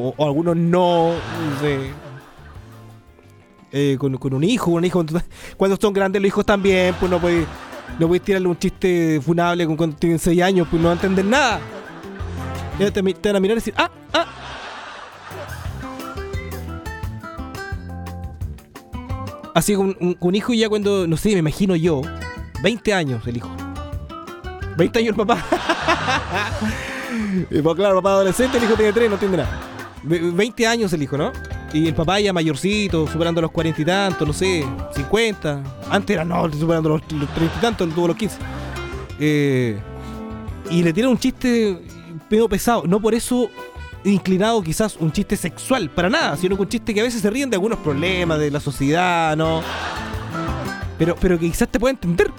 o algunos no sé. Con un hijo, cuando son grandes los hijos también, pues no puedes tirarle un chiste funable cuando tienen 6 años, pues no va a entender nada. Ya te van a mirar y decir, ¡ah! Así con hijo ya cuando, no sé, me imagino yo, 20 años el hijo. 20 años el papá. Y pues claro, el papá adolescente, el hijo tiene 3, no entiende nada. 20 años el hijo, ¿no? Y el papá ya mayorcito, superando los 40 y tantos, no sé, 50. Antes era, no, superando los 30 y tantos, tuvo los 15. Y le tira un chiste medio pesado. No por eso inclinado quizás un chiste sexual, para nada, sino que un chiste que a veces se ríen de algunos problemas de la sociedad, ¿no? Pero que quizás te pueda entender.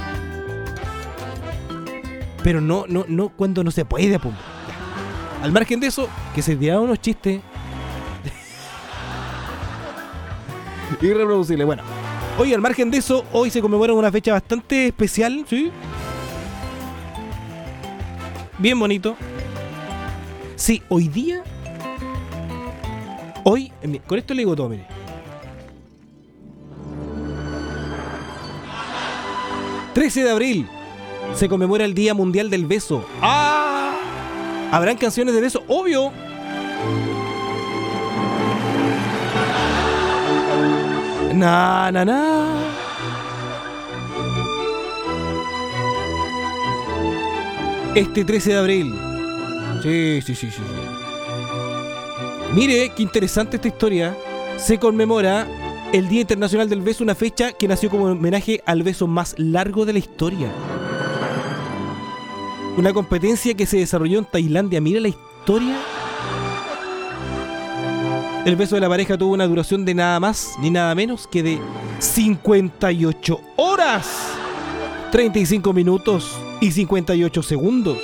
Pero no cuando no se puede, pum. Al margen de eso, que se tiraron unos chistes irreproducibles. Bueno, hoy al margen de eso, hoy se conmemora una fecha bastante especial, ¿sí? Bien bonito. Sí, hoy día. Hoy, con esto le digo todo, mire. 13 de abril se conmemora el Día Mundial del Beso. ¡Ah! ¿Habrán canciones de beso? ¡Obvio! Na. Este 13 de abril. Sí. Mire, qué interesante esta historia. Se conmemora el Día Internacional del Beso, una fecha que nació como homenaje al beso más largo de la historia. Una competencia que se desarrolló en Tailandia. Mira la historia. El beso de la pareja tuvo una duración de nada más ni nada menos que de 58 horas, 35 minutos y 58 segundos.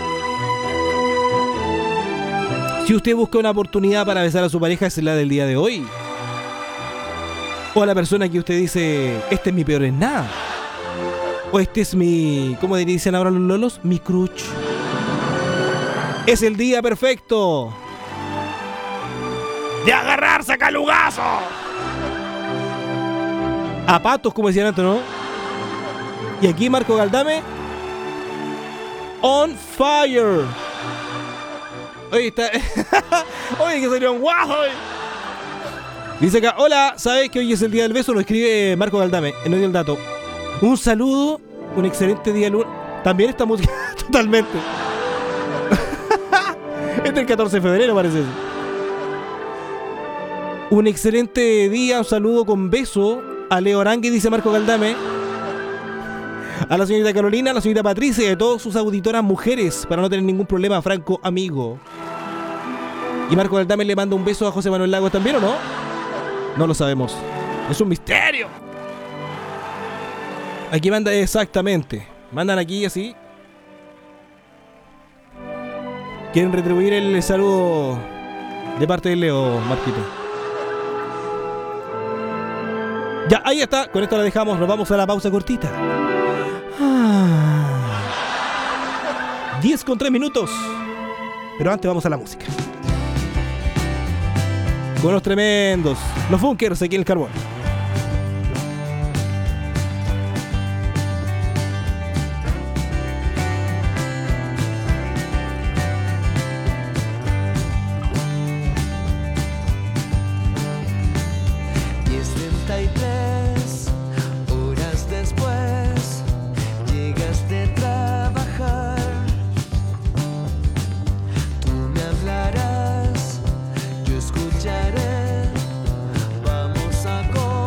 Si usted busca una oportunidad para besar a su pareja, es la del día de hoy. O a la persona que usted dice, este es mi peor en nada. O este es mi, ¿cómo dicen ahora los lolos? Mi crush. Es el día perfecto de agarrarse a calugazo. A patos, como decían antes, ¿no? Y aquí Marco Galdame, on fire. Oye, está. Oye, que salió un guajo. Dice acá, hola, ¿sabes que hoy es el día del beso? Lo escribe Marco Galdame, no dio el dato. Un saludo, un excelente día lunes. También esta música, totalmente. Este es el 14 de febrero, parece. Un excelente día, un saludo con beso a Leo Arangui, dice Marco Galdame. A la señorita Carolina, a la señorita Patricia y a todas sus auditoras mujeres, para no tener ningún problema, Franco amigo. ¿Y Marco Galdame le manda un beso a José Manuel Lagos también o no? No lo sabemos. Es un misterio. Aquí manda exactamente. Mandan aquí así. Quieren retribuir el saludo de parte de Leo, Marquito. Ya, ahí está. Con esto la dejamos. Nos vamos a la pausa cortita. 10 con 3 minutos. Pero antes vamos a la música. Con los tremendos, los Bunkers aquí en el Carbón. Escucharé, vamos a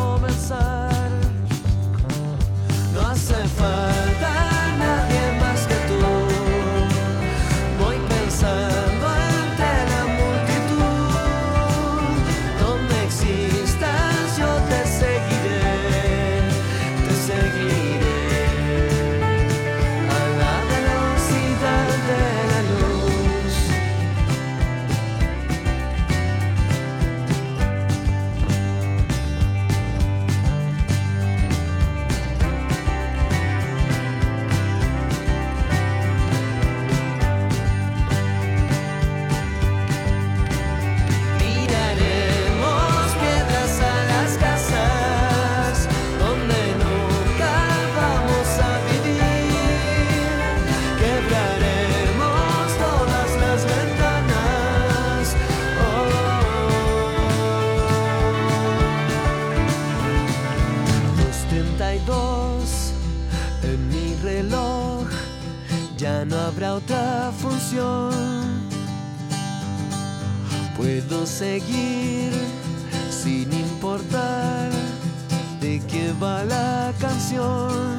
canción. Puedo seguir sin importar de qué va la canción.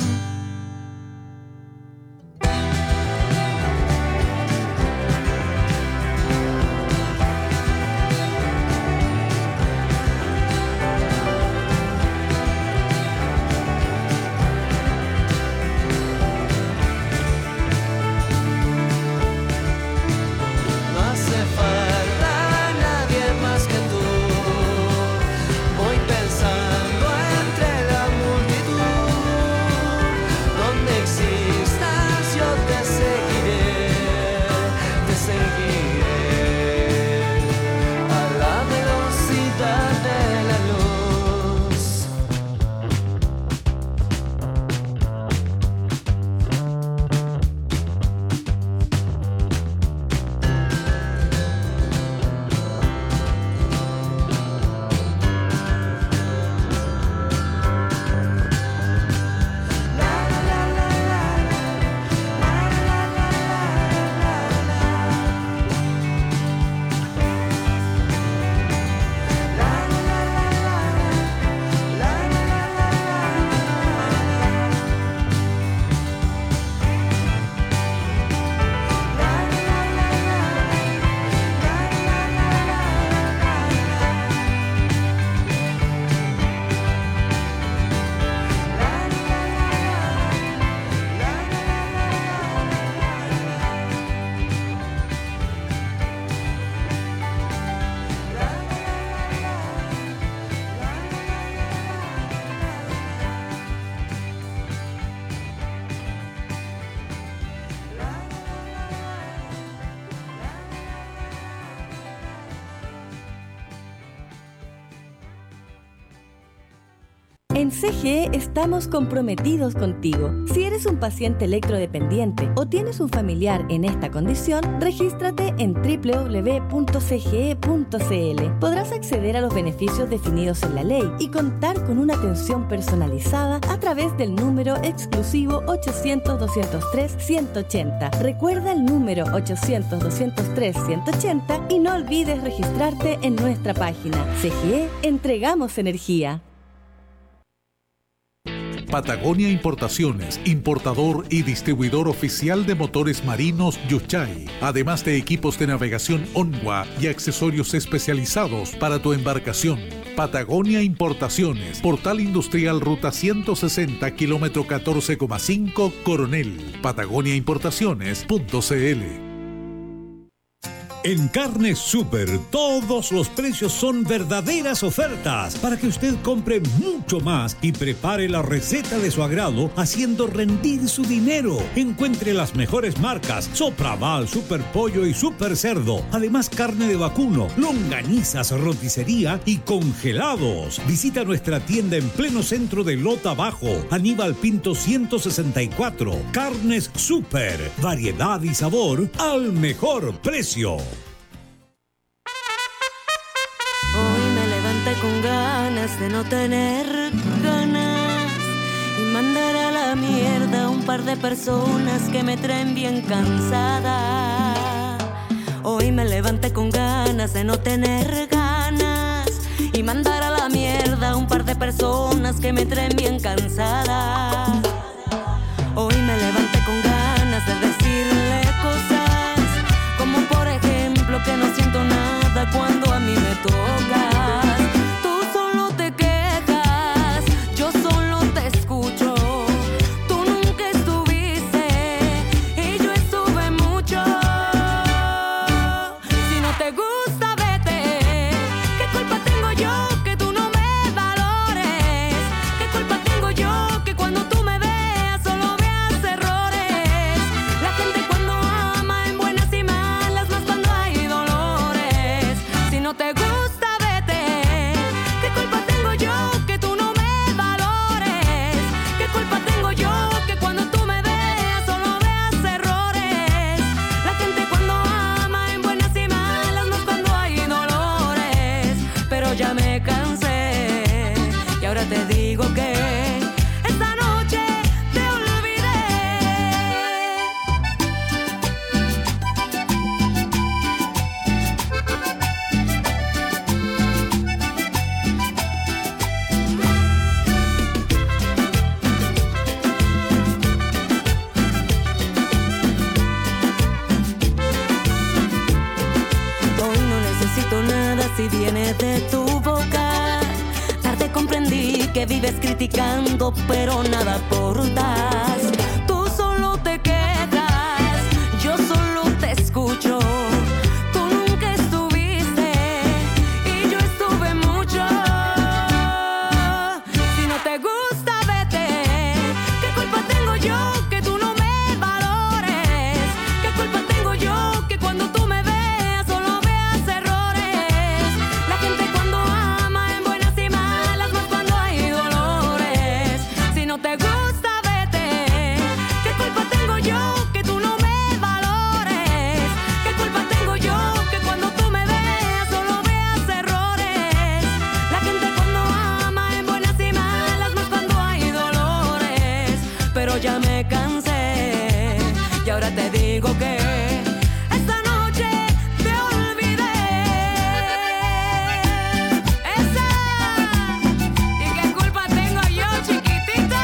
En CGE estamos comprometidos contigo. Si eres un paciente electrodependiente o tienes un familiar en esta condición, regístrate en www.cge.cl. Podrás acceder a los beneficios definidos en la ley y contar con una atención personalizada a través del número exclusivo 800-203-180. Recuerda el número 800-203-180 y no olvides registrarte en nuestra página. CGE, entregamos energía. Patagonia Importaciones, importador y distribuidor oficial de motores marinos Yuchay, además de equipos de navegación Onwa y accesorios especializados para tu embarcación. Patagonia Importaciones, Portal Industrial Ruta 160, kilómetro 14,5, Coronel. patagoniaimportaciones.cl. En Carnes Super, todos los precios son verdaderas ofertas para que usted compre mucho más y prepare la receta de su agrado haciendo rendir su dinero. Encuentre las mejores marcas: Sopraval, Super Pollo y Super Cerdo. Además, carne de vacuno, longanizas, roticería y congelados. Visita nuestra tienda en pleno centro de Lota Bajo, Aníbal Pinto 164. Carnes Super, variedad y sabor al mejor precio. Hoy me levanté con ganas de no tener ganas y mandar a la mierda a un par de personas que me traen bien cansada. Hoy me levanté con ganas de no tener ganas y mandar a la mierda a un par de personas que me traen bien cansada. Hoy me levanté con ganas de decirle cosas como por ejemplo que no siento nada cuando a mí me tocas. Tú solo te quejas, yo solo te escucho. Tú nunca estuviste y yo estuve mucho. Si no te gusta, vete. ¿Qué culpa tengo yo que tú no me valores? ¿Qué culpa tengo yo que cuando tú me ves si viene de tu boca. Tarde comprendí que vives criticando, pero nada aportas. Tú solo te quedas, yo solo te escucho. Tú nunca estuviste y yo estuve mucho. Si no te gusta, vete. ¿Qué culpa tengo yo que tú no me valores? ¿Qué culpa tengo yo que cuando tú me veas solo veas errores? La gente cuando ama en buenas y malas, más cuando hay dolores. Si no te gusta, vete. ¿Qué culpa tengo yo que tú no me valores? ¿Qué culpa tengo yo que cuando tú me veas solo veas errores? La gente cuando ama en buenas y malas, más cuando hay dolores. Pero ya me cansé y ahora te digo que esta noche te olvidé. Esa. ¿Y qué culpa tengo yo, chiquitita?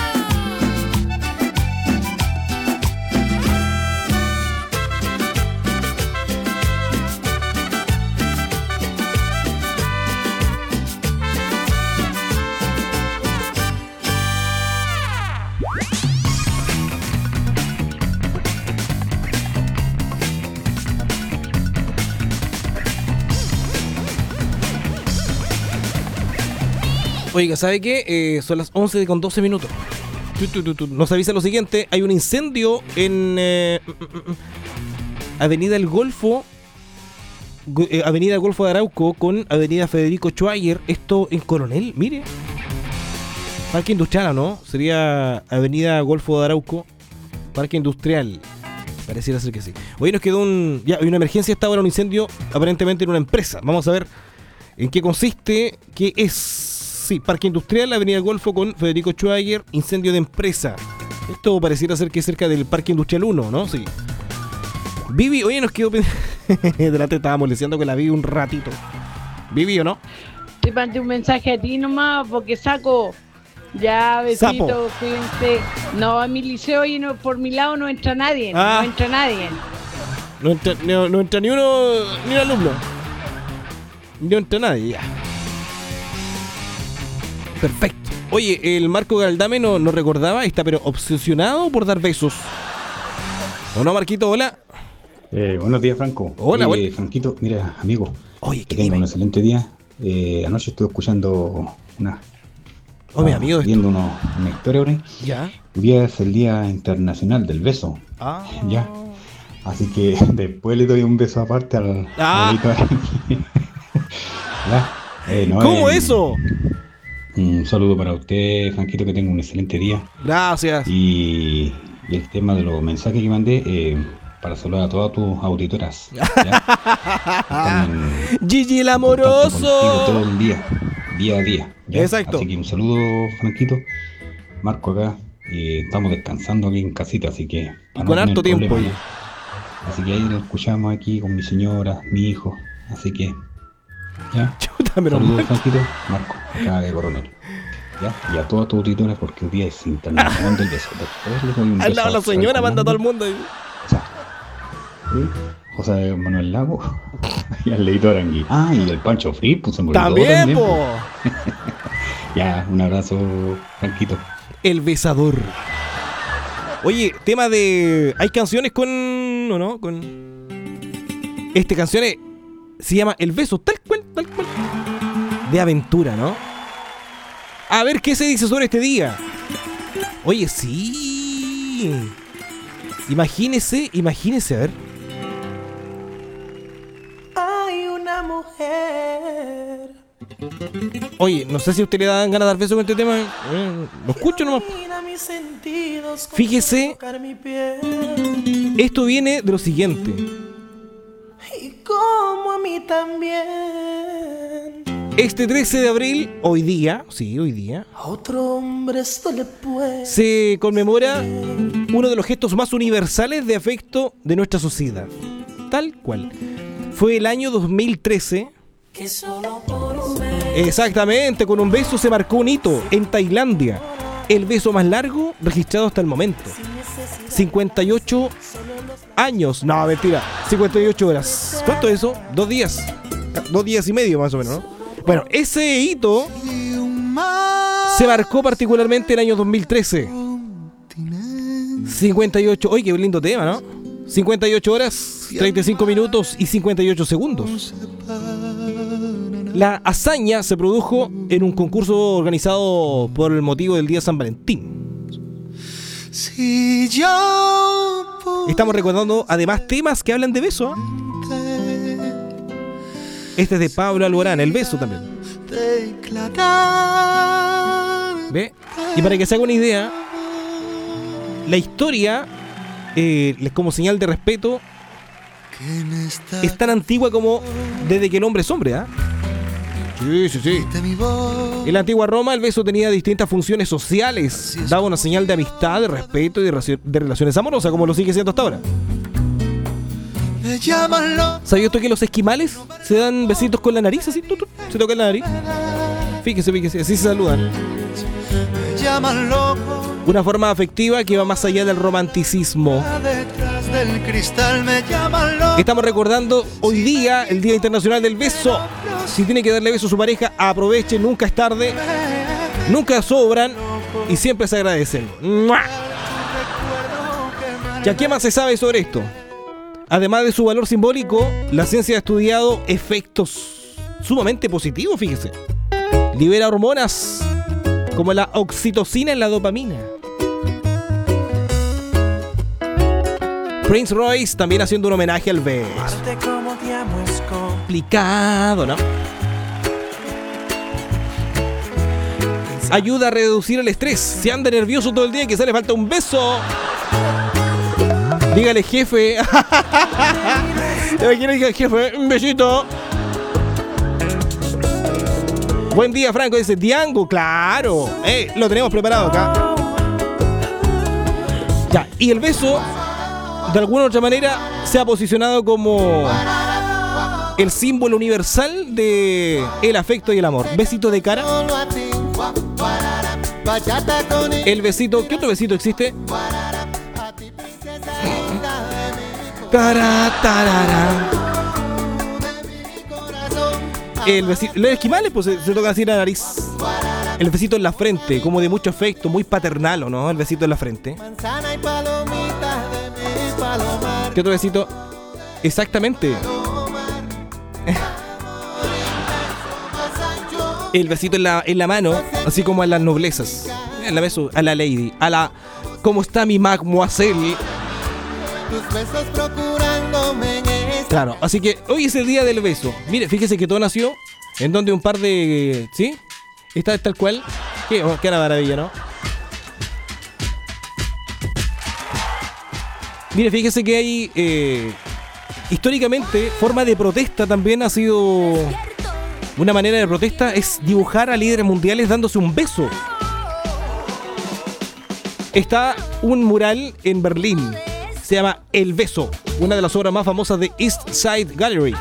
Oiga, ¿sabe qué? Son las 11 con 12 minutos. Nos avisa lo siguiente: hay un incendio en Avenida El Golfo, Avenida Golfo de Arauco con Avenida Federico Schwager. Esto en Coronel, mire. Parque Industrial, ¿no? Sería Avenida Golfo de Arauco, Parque Industrial. Pareciera ser que sí. Hoy nos quedó ya, hay una emergencia esta hora, un incendio aparentemente en una empresa. Vamos a ver en qué consiste, qué es. Sí, Parque Industrial, Avenida Golfo con Federico Schwager, incendio de empresa. Esto pareciera ser que es cerca del Parque Industrial 1, ¿no? Sí. Vivi, oye, nos quedó... Delante estábamos leseando que la vi un ratito. Vivi, ¿o no? Te mandé un mensaje a ti nomás porque saco. Ya, besito, Sapo. fíjense. No, a mi liceo y no, por mi lado no entra nadie. Ah. No entra nadie. No entra ni uno, ni un alumno. No entra nadie, ya. Perfecto. Oye, el Marco Galdame no recordaba, está pero obsesionado por dar besos. ¿O no, Marquito? Hola. Buenos días, Franco. Hola, Oye, Franquito, mira, amigo. Oye, que tenga un excelente día. Anoche estuve escuchando mi amigo. Viendo una historia ahora. Ya. Hoy día es el Día Internacional del Beso. Ah. Ya. Así que después le doy un beso aparte al abuelito Arangui. ¿Ya? ¿Cómo eso? Un saludo para usted, Franquito, que tenga un excelente día. Gracias. Y el tema de los mensajes que mandé, para saludar a todas tus auditoras. ¿Ya? Gigi el contigo todo amoroso. el día a día. ¿Ya? Exacto. Así que un saludo, Franquito. Marco acá. Estamos descansando aquí en casita, así que... Y con harto tiempo. Problema, así que ahí lo escuchamos aquí con mi señora, mi hijo. Así que... ¿ya? Chuta, pero saludos, Franquito. Marco, acá de Coronel. ¿Ya? Y a todas tus auditoras porque el día es internacional del beso. Después le doy un al beso lado la a señora manda a todo el mundo. Ya. José Manuel Lago y al Leito Arangui. Ah, y el Pancho Free, pues se me olvidó También, po. Ya, un abrazo, Franquito. El besador. Oye, tema de... Hay canciones con... ¿O no? Con... Canciones se llama El Beso, tal cual. De aventura, ¿no? A ver qué se dice sobre este día. Oye, sí. Imagínese, a ver. Hay una mujer. Oye, no sé si a usted le dan ganas de dar beso con este tema. Lo escucho nomás. Fíjese, esto viene de lo siguiente. Y como a mí también. Este 13 de abril, hoy día, A otro hombre esto le puede. se conmemora uno de los gestos más universales de afecto de nuestra sociedad. Tal cual. Fue el año 2013. Que solo por un beso. Exactamente, con un beso se marcó un hito en Tailandia. El beso más largo registrado hasta el momento. 58 años. No, mentira. 58 horas. ¿Cuánto es eso? 2 días. 2 días y medio más o menos, ¿no? Bueno, ese hito se marcó particularmente en el año 2013. 58, oye, qué lindo tema, ¿no? 58 horas, 35 minutos y 58 segundos. La hazaña se produjo en un concurso organizado por el motivo del Día de San Valentín. Estamos recordando además temas que hablan de beso. Este es de Pablo Alborán, el beso también. ¿Ve? Y para que se haga una idea, la historia, como señal de respeto, es tan antigua como desde que el hombre es hombre, ¿ah? Sí. En la antigua Roma el beso tenía distintas funciones sociales. Daba una señal de amistad, de respeto y de relaciones amorosas, como lo sigue siendo hasta ahora. ¿Sabías tú que los esquimales se dan besitos con la nariz? Así, se tocan la nariz. Fíjese, así se saludan. Una forma afectiva que va más allá del romanticismo. Estamos recordando hoy día el Día Internacional del Beso. Si tiene que darle beso a su pareja, aproveche, nunca es tarde, nunca sobran y siempre se agradecen. ¿Ya qué más se sabe sobre esto? Además de su valor simbólico, la ciencia ha estudiado efectos sumamente positivos, fíjese. Libera hormonas como la oxitocina y la dopamina. Prince Royce también haciendo un homenaje al beso. Complicado, ¿no? Ayuda a reducir el estrés. Si anda nervioso todo el día y quizá le falta un beso, dígale, jefe. Jefe, un besito. Buen día, Franco, dice Diango, claro. Lo tenemos preparado acá. Ya, y el beso, de alguna u otra manera, se ha posicionado como el símbolo universal de el afecto y el amor. Besito de cara. El besito, ¿qué otro besito existe? El besito, los esquimales pues se tocan así la nariz. El besito en la frente, como de mucho afecto, muy paternal, ¿o no? El besito en la frente. ¿Qué otro besito? Exactamente. El besito en la mano, así como a las noblezas. El beso a la lady, a la ¿cómo está mi mademoiselle? Claro, así que hoy es el día del beso. Mire, fíjese que todo nació en donde un par de... ¿Sí? Está tal cual. Qué maravilla, ¿no? Mire, fíjese que hay... históricamente, forma de protesta también ha sido... Una manera de protesta es dibujar a líderes mundiales dándose un beso. Está un mural en Berlín. Se llama El Beso, una de las obras más famosas de East Side Gallery.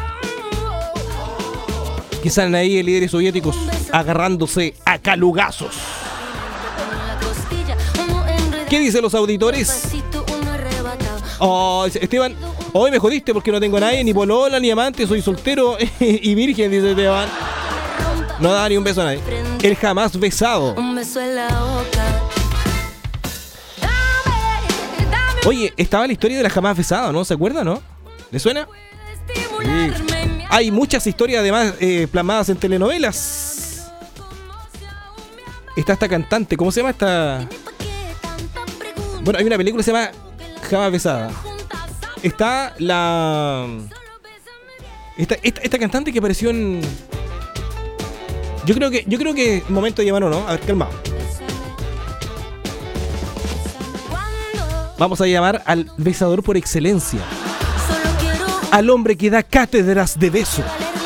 Que salen ahí líderes soviéticos agarrándose a calugazos. ¿Qué dicen los auditores? Oh, Esteban, hoy me jodiste porque no tengo a nadie, ni polola, ni amante, soy soltero y virgen, dice Esteban. No da ni un beso a nadie. El jamás besado. Un beso en la boca. Oye, estaba la historia de la jamás besada, ¿no? ¿Se acuerdan, no? ¿Le suena? Sí. Hay muchas historias además plasmadas en telenovelas. Está esta cantante, ¿cómo se llama esta? Bueno, hay una película que se llama Jamás besada. Está la... Esta cantante que apareció en... Yo creo que momento de llamar, ¿no? A ver, calmado. Vamos a llamar al besador por excelencia. Al hombre que da cátedras de beso.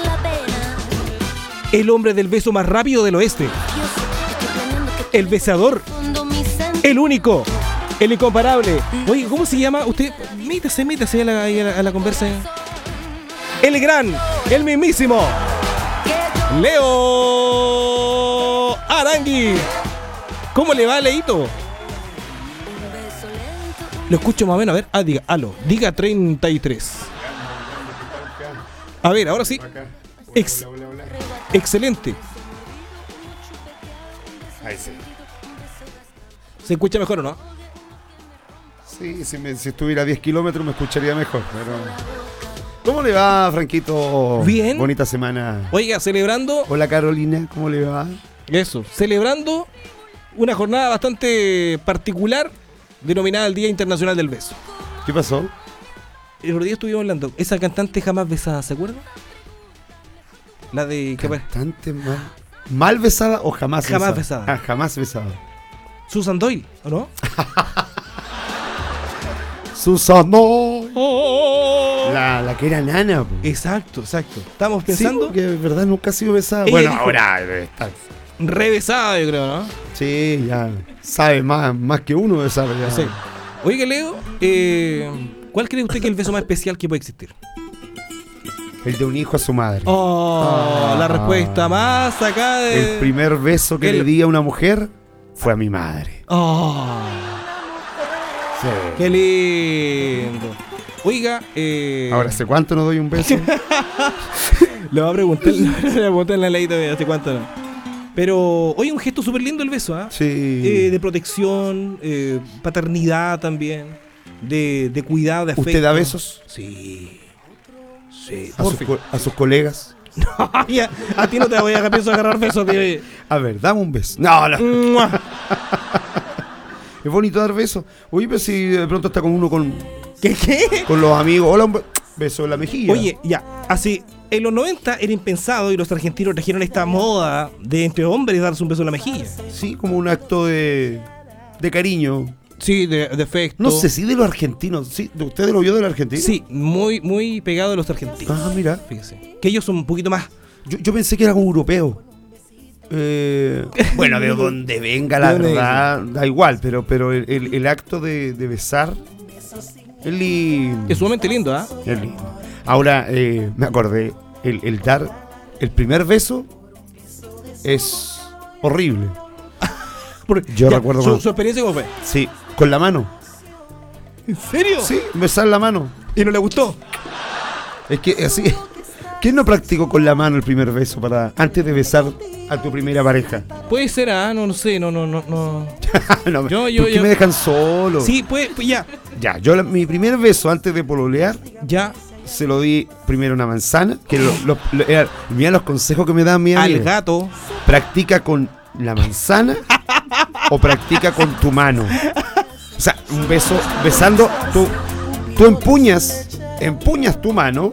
El hombre del beso más rápido del oeste. El besador. El único. El incomparable. Oye, ¿cómo se llama? Usted, métase a la conversa. El gran, el mismísimo Leo Arangui. ¿Cómo le va, Leito? Lo escucho más o menos, a ver. Diga 33. A ver, ahora sí. Excelente. Ahí sí. ¿Se escucha mejor o no? Sí, si estuviera a 10 kilómetros me escucharía mejor, pero... ¿Cómo le va, Franquito? Bien. Bonita semana. Oiga, celebrando... Hola, Carolina, ¿cómo le va? Eso, celebrando una jornada bastante particular denominada el Día Internacional del Beso. ¿Qué pasó? El otro día estuvimos hablando, esa cantante jamás besada, ¿se acuerdan? La de... ¿Cantante mal besada o jamás besada? Jamás besada. Ah, jamás besada. Susan Doyle, ¿o no? Susan Doyle. La que era nana. Po. Exacto. Estamos pensando... Sí, que de verdad nunca ha sido besada. Ella Bueno, dijo- ahora debe estar. Revesada, yo creo, ¿no? Sí, ya sabe más que uno de saber. Ya. Sí. Oiga, Leo, ¿cuál cree usted que es el beso más especial que puede existir? El de un hijo a su madre. La respuesta más acá de... El primer beso que le di a una mujer fue a mi madre. Sí. ¡Qué lindo! Oiga, Ahora, ¿hace cuánto no doy un beso? le voy a preguntar, en la ley todavía, ¿hace cuánto no? Pero, oye, un gesto súper lindo el beso, ¿ah? Sí. De protección, paternidad también, de cuidado, de afecto. ¿Usted da besos? Sí. ¿A sus colegas? No, ya, a ti no te voy a empezar a agarrar besos, tío. A ver, dame un beso. No. ¡Mua! Es bonito dar besos. Oye, pero si de pronto está con uno con ¿Qué? los amigos. Hola, un beso en la mejilla. Oye, ya, así, en los 90 era impensado y los argentinos trajeron esta moda de entre hombres darse un beso en la mejilla. Sí, como un acto de cariño. Sí, de afecto. No sé si de los argentinos. Sí, ¿usted lo vio del argentino? Sí, muy pegado de los argentinos. Ah, mira. Fíjese. Que ellos son un poquito más... Yo pensé que era como europeo. Bueno, de donde venga, la verdad, da igual, pero el acto de besar es lindo. Es sumamente lindo, ¿ah? Es lindo. Ahora, me acordé, el dar el primer beso es horrible. Yo recuerdo ¿Su experiencia cómo fue? Sí, con la mano. ¿En serio? Sí, besar la mano. ¿Y no le gustó? Es que así... ¿Quién no practicó con la mano el primer beso antes de besar a tu primera pareja? Puede ser, no sé, no. No, ¿Por qué me dejan solo? Sí, pues ya. Ya, mi primer beso antes de pololear, Ya. se lo di primero a una manzana, que mira los consejos que me dan mi amiga. Al gato. Practica con la manzana o practica con tu mano. O sea, un beso besando, tú empuñas tu mano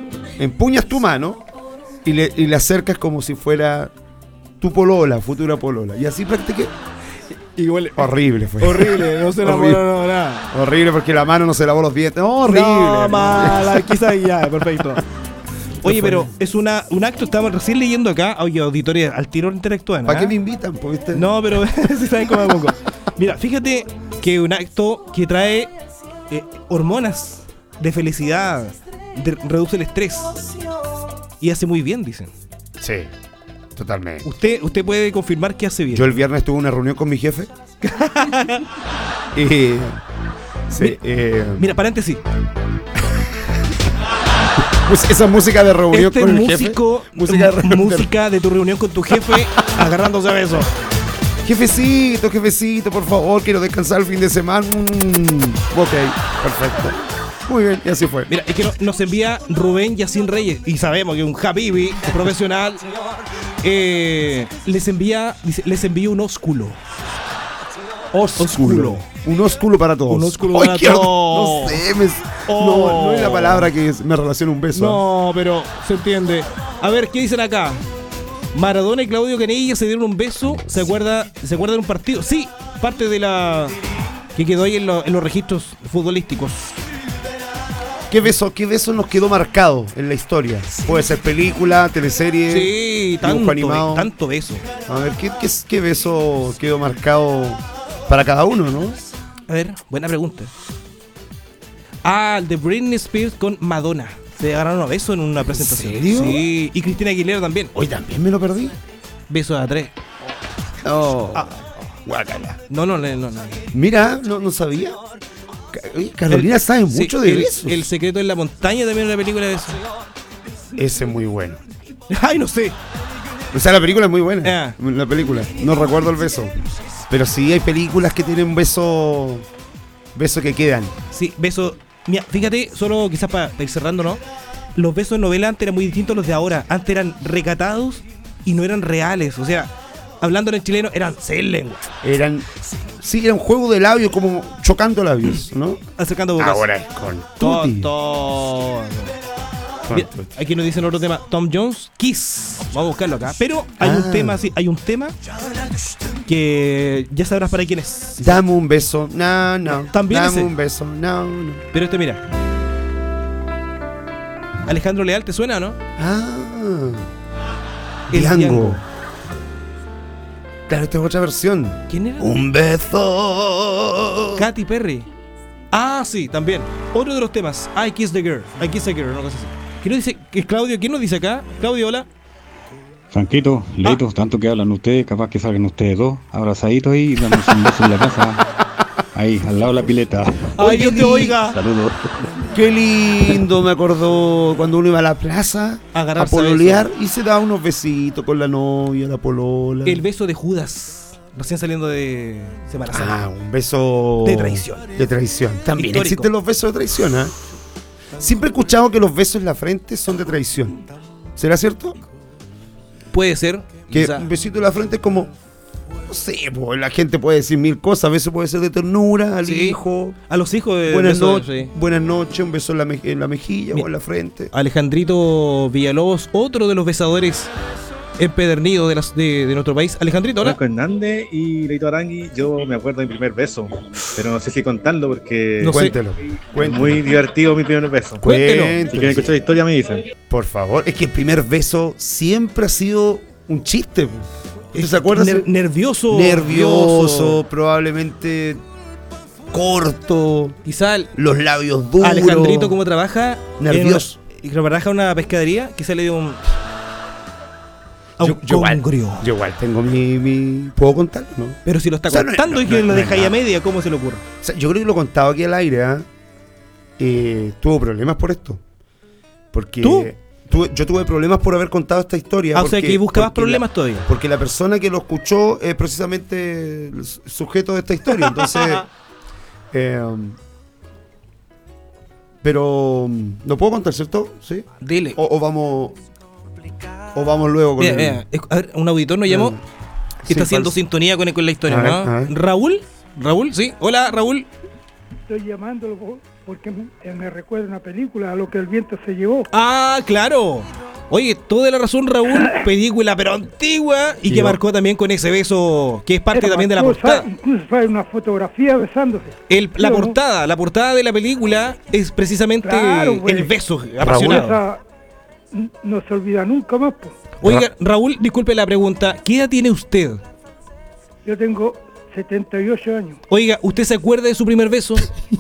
y le acercas como si fuera tu polola, futura polola. Y así practiqué. Igual. Horrible fue. Horrible, no se enamoró, no, nada. Horrible porque la mano no se lavó los dientes. Horrible. No, mala, quizás ya, perfecto. Oye, pero es un acto, estamos recién leyendo acá. Oye, auditoría, al tiro interactúan. ¿Para qué me invitan? ¿Viste? No, pero si saben cómo me pongo. Mira, fíjate que un acto que trae hormonas de felicidad, reduce el estrés y hace muy bien, dicen. Sí, totalmente. Usted puede confirmar que hace bien. Yo el viernes tuve una reunión con mi jefe. Sí, mira, paréntesis. Esa música de reunión con el músico, jefe. Música de tu reunión con tu jefe agarrándose a besos. Jefecito, por favor, quiero descansar el fin de semana. Ok, perfecto. Muy bien, y así fue. Mira, es que nos envía Rubén Yacín Reyes, y sabemos que un habibi profesional les envía un ósculo. Ósculo. Un ósculo para todos. Un ósculo para todos. No sé, no es la palabra que me relaciona un beso. No, pero se entiende. A ver, ¿qué dicen acá? Maradona y Claudio Canella se dieron un beso. ¿Se acuerda de un partido? Sí, parte de la que quedó ahí en los registros futbolísticos. ¿Qué beso nos quedó marcado en la historia? Puede ser película, teleserie, sí, dibujo animado. Tanto beso. A ver, ¿qué beso quedó marcado para cada uno, no? A ver, buena pregunta. El de Britney Spears con Madonna. Se agarraron a besos en una presentación. ¿En serio? Sí, y Cristina Aguilera también. Hoy también me lo perdí. Besos a tres. Guácala. No. Mira, no sabía. Oye, Carolina sabe mucho de besos. El secreto en la montaña también es una película de eso. Ese es muy bueno. Ay, no sé. O sea, la película es muy buena. La película. No recuerdo el beso. Pero sí hay películas que tienen besos que quedan. Sí, besos. Mira, fíjate, solo quizás para ir cerrando, ¿no? Los besos en novela antes eran muy distintos a los de ahora. Antes eran recatados y no eran reales. O sea, hablando en el chileno, eran sin lengua. Era un juego de labios, como chocando labios, ¿no? Acercando bocas. Ahora es con tutti. Todo. Bien, aquí nos dicen otro tema. Tom Jones, Kiss. Vamos a buscarlo acá. Pero hay un tema, sí, hay un tema que ya sabrás para quién es. Dame un beso, no. También Dame ese. un beso, no. Pero mira. Alejandro Leal, ¿te suena o no? El Django. Claro, esta es otra versión. ¿Quién era? Un beso. Katy Perry. Ah, sí, también. Otro de los temas. I Kiss the Girl. I Kiss the Girl, una cosa así. ¿Quién nos dice? ¿Es Claudio? ¿Quién nos dice acá? Claudio, hola. Franquito, Leito, tanto que hablan ustedes, capaz que salgan ustedes dos abrazaditos ahí y damos un beso en la casa. Ahí, al lado de la pileta. ¡Ay, Dios te oiga! Saludos. Qué lindo, me acordó cuando uno iba a la plaza a pololear y se daba unos besitos con la novia, la polola. El beso de Judas, recién saliendo de Semana Santa. Un beso de traición. De traición. También histórico. Existen los besos de traición, ¿eh? Siempre he escuchado que los besos en la frente son de traición. ¿Será cierto? Puede ser. Que quizá. un besito en la frente es como, no sé, pues, la gente puede decir mil cosas. A veces puede ser de ternura al hijo. A los hijos de buenas beso, noches, buenas noches, un beso en la mejilla o en la frente. Alejandrito Villalobos, otro de los besadores empedernidos de nuestro país. Alejandrito, hola. Marco Hernández y Leito Arangui, yo me acuerdo de mi primer beso, pero no sé si contarlo porque no cuéntelo. Muy divertido mi primer beso. Cuéntelo. Si quieren escuchar la historia me dicen. Por favor, es que el primer beso siempre ha sido un chiste. ¿Usted se acuerda? Nervioso, probablemente corto. Quizá los labios duros. Alejandrito, ¿cómo trabaja? Nervioso. Y trabaja en una pescadería, quizá le dio un... Yo igual tengo mi... ¿Puedo contar? ¿No? Pero si lo está contando y que lo deja ahí a media, ¿cómo se le ocurre? O sea, yo creo que lo he contado aquí al aire, tuvo problemas por esto. Porque yo tuve problemas por haber contado esta historia. O sea que buscabas problemas todavía. Porque la persona que lo escuchó es precisamente el sujeto de esta historia. Entonces... pero... ¿lo puedo contar, cierto? ¿Sí? Dile. O vamos luego con a ver, un auditor nos llamó que está haciendo sintonía con la historia, ¿no? A ver. ¿Raúl? Sí. Hola, Raúl. Estoy llamándolo porque me recuerda una película, A lo que el viento se llevó. Ah, claro. Oye, toda la razón, Raúl. Película, pero antigua y que marcó también con ese beso que es parte también de la portada. Incluso hay una fotografía besándose. La portada de la película es precisamente el beso apasionado. No se olvida nunca más. Pues. Oiga, Raúl, disculpe la pregunta. ¿Qué edad tiene usted? Yo tengo 78 años. Oiga, ¿usted se acuerda de su primer beso?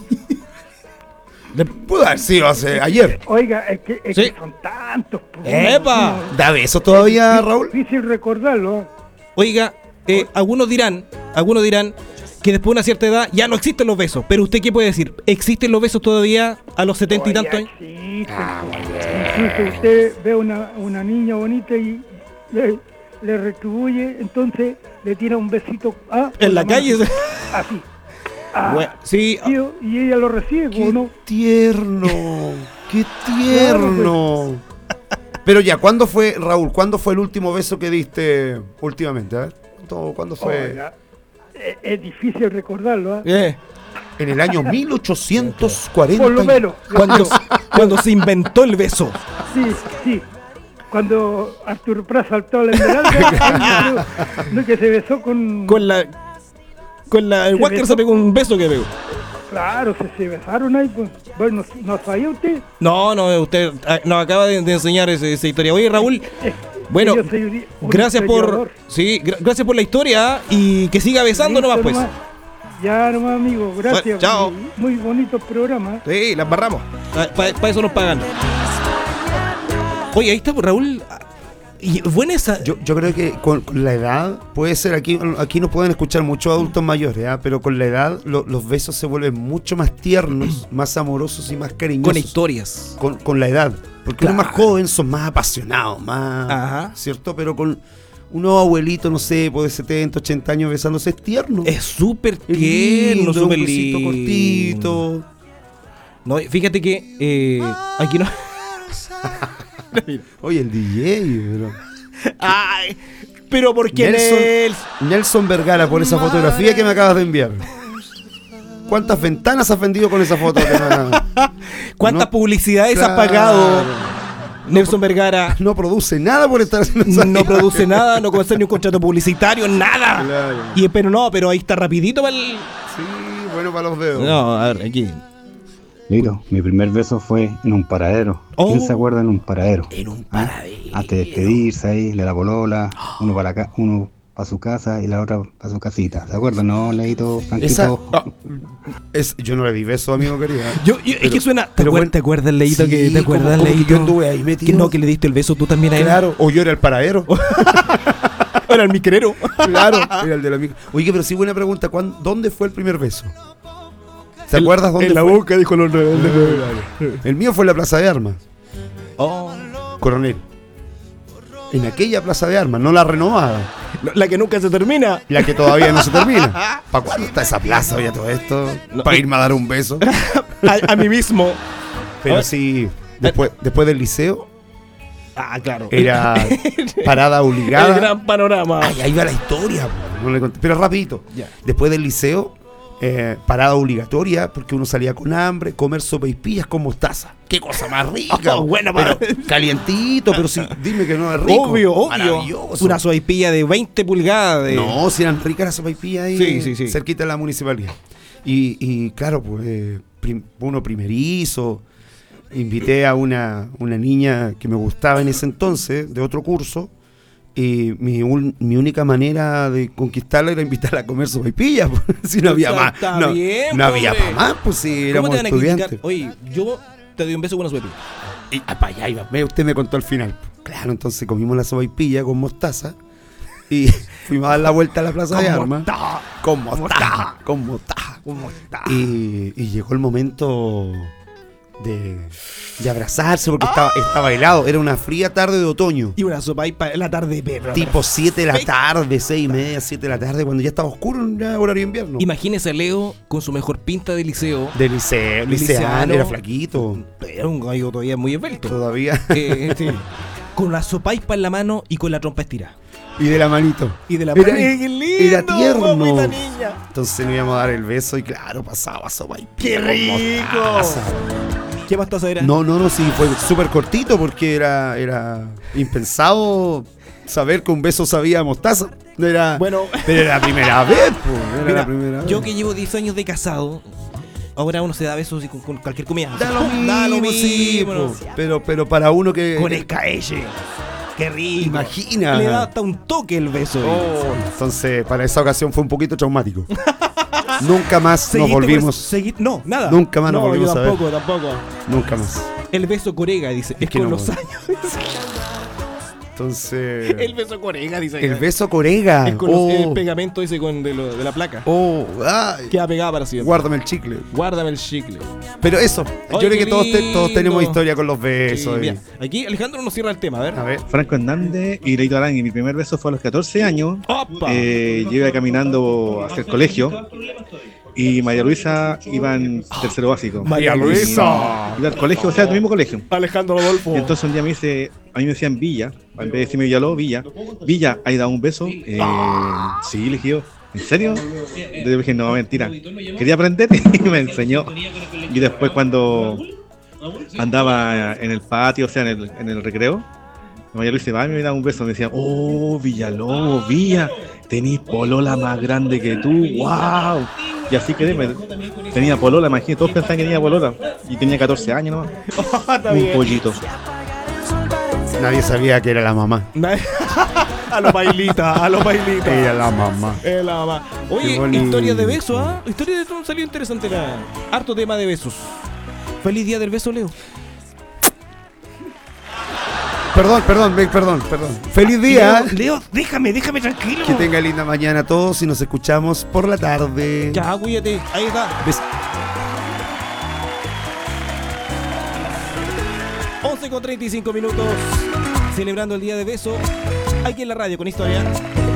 Pudo haber sido ayer. Oiga, es que son tantos. ¡Epa! ¿Da besos todavía, Raúl? Es difícil recordarlo. Oiga, algunos dirán que después de una cierta edad ya no existen los besos. Pero ¿usted qué puede decir? ¿Existen los besos todavía a los 70 y tantos años? Incluso usted ve una niña bonita y le retribuye, entonces le tira un besito en la calle. Así. Sí. Y ella lo recibe, qué ¿no? Tierno. Qué tierno. Pero ya, ¿cuándo fue, Raúl? ¿Cuándo fue el último beso que diste últimamente? A ver, ¿cuándo fue? Es difícil recordarlo. En el año 1840. Por lo menos. Cuando se inventó el beso. Sí. Cuando Arturo Prat saltó a la esmeralda, no que se besó con el Walker se pegó un beso que pegó. Claro, se besaron ahí. Pues. Bueno, ¿no sabía usted? No, usted nos acaba de enseñar esa historia. Oye, Raúl, bueno, gracias por la historia y que siga besando nomás, pues. Ya nomás, amigo, gracias. Bueno, chao. Muy bonito programa. Sí, las barramos. Para eso nos pagan. Oye, ahí está, Raúl. Y buena esa. Yo creo que con la edad, puede ser, aquí nos pueden escuchar muchos adultos mayores, pero con la edad los besos se vuelven mucho más tiernos, más amorosos y más cariñosos. Con historias. Con la edad. Porque uno es más joven, son más apasionados, más, ¿cierto? Pero con unos abuelitos, no sé, pues de 70, 80 años besándose es tierno. Es súper tierno, súper lindo. Cortito. No, fíjate que aquí no... Oye, el DJ, pero... Ay, pero porque Nelson Vergara, por esa fotografía que me acabas de enviar. ¿Cuántas ventanas has vendido con esa foto? ¿Cuántas publicidades has pagado? Nelson Vergara no produce nada por estar haciendo esa no produce nada, no consigue ni un contrato publicitario, nada. Claro. Pero ahí está rapidito para el... Sí, bueno para los dedos. No, a ver, aquí. Lito, mi primer beso fue en un paradero. ¿Quién se acuerda en un paradero? En un paradero. Antes de despedirse ahí de la polola, uno para su casa y la otra para su casita. ¿Se acuerdan? No, Leito, Franquito. Yo no le di beso, amigo querido. Es que suena. ¿Te acuerdas, Leito? Sí, ¿Te acuerdas, Leito? Yo anduve ahí metido. Que le diste el beso tú también a él. Claro, o yo era el paradero. Era el micrero. Claro, era el de la micro. Oye, pero sí, buena pregunta. ¿Dónde fue el primer beso? ¿Te acuerdas dónde fue? En la boca, dijo los rebeldes. El mío fue en la Plaza de Armas. Oh. Coronel. En aquella Plaza de Armas, no la renovada. La que nunca se termina. La que todavía no se termina. ¿Para cuándo está esa plaza, oye, todo esto? Para irme a dar un beso. a mí mismo. Pero sí, después del liceo. Ah, claro. Era parada obligada. El gran panorama. Ay, ahí va la historia. No le conté. Pero rapidito. Ya. Después del liceo, parada obligatoria, porque uno salía con hambre, comer sopaipillas con mostaza. ¡Qué cosa más rica! Bueno, pero calientito, pero sí, dime que no es rico. Obvio. Maravilloso. Una sopaipilla de 20 pulgadas. No, si eran ricas las sopaipillas ahí, sí. cerquita de la municipalidad. Y claro, pues, uno primerizo. Invité a una niña que me gustaba en ese entonces, de otro curso. Y mi única manera de conquistarla era invitarla a comer sopaipillas, si no había más. No había más, pues si éramos estudiantes. Oye, yo te doy un beso con una sopaipilla. Y para allá iba. Usted me contó al final. Claro, entonces comimos la sopaipilla con mostaza y fuimos a dar la vuelta a la Plaza de Armas. Con mostaza. Y llegó el momento de abrazarse porque estaba helado. Era una fría tarde de otoño. Y una sopaipilla en la tarde, perro. Tipo 7 de la tarde, 6:30, 7 de la tarde, cuando ya estaba oscuro, ya horario de invierno. Imagínese a Leo con su mejor pinta de liceo. Liceano, era flaquito. Era un gallo todavía muy esbelto. Todavía. Sí. Con la sopaipilla en la mano y con la trompa estirada. Y de la manito. Era tierno. Niña. Entonces nos íbamos a dar el beso y claro, pasaba sopaipilla. ¡Qué rico! ¿Qué mostaza era? No, sí, fue súper cortito porque era impensado saber que un beso sabía a mostaza. Pero era la primera vez, pues. La primera vez. Yo que llevo 10 años de casado, ahora uno se da besos con cualquier comida. Da lo mismo, sí, pero para uno que... Con escaelle. ¡Qué rico! Imagina. Le da hasta un toque el beso. Entonces, para esa ocasión fue un poquito traumático. Nunca más nos volvimos. No, nada. Nunca más nos volvimos a ver. Tampoco. Nunca más. El beso corega, dice. Es con los años. Entonces. El beso corega, dice. El beso corega. Es con el pegamento ese de la placa. Queda pegada para siempre. Guárdame el chicle. Pero eso, yo creo que todos tenemos historia con los besos. Sí, aquí Alejandro nos cierra el tema, a ver. Franco Hernández y Leito Arangui. Mi primer beso fue a los 14 años. Yo iba caminando hacia el colegio. Y María Luisa iba en tercero básico. María Luisa. Iba al colegio, o sea, al mismo colegio. Alejandro Rodolfo. Y entonces un día a mí me decían Villa, en vez de decirme Villaló, Villa. Villa, ¿ahí dado un beso? Sí, le dije yo. ¿En serio? Yo dije, no, mentira. Quería aprender y me enseñó. Y después cuando andaba en el patio, o sea, en el recreo, María Luisa va y me daba un beso. Me decía, Villalobos, Villa, tenés polola más grande que tú, wow. Y así quedé, tenía polola, imagínate, todos pensaban que tenía polola. Y tenía 14 años nomás. Un pollito. Nadie sabía que era la mamá. A los bailitas. Era la mamá. Oye, historia de besos, Historia de todo salió interesante. Harto tema de besos. Feliz día del beso, Leo. Perdón. Feliz día. Leo, déjame tranquilo. Que tenga linda mañana a todos y nos escuchamos por la tarde. Ya, cuídate. Ahí está. 12:35 minutos. Celebrando el día de beso. Aquí en la radio con historia.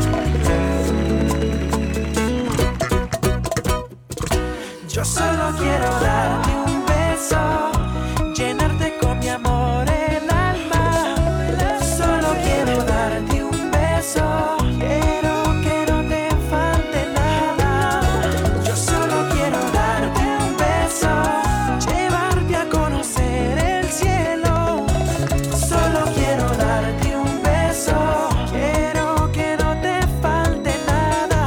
Yo solo quiero darte un beso, llenarte con mi amor el alma. Solo quiero darte un beso, quiero que no te falte nada. Yo solo quiero darte un beso, llevarte a conocer el cielo. Solo quiero darte un beso, quiero que no te falte nada.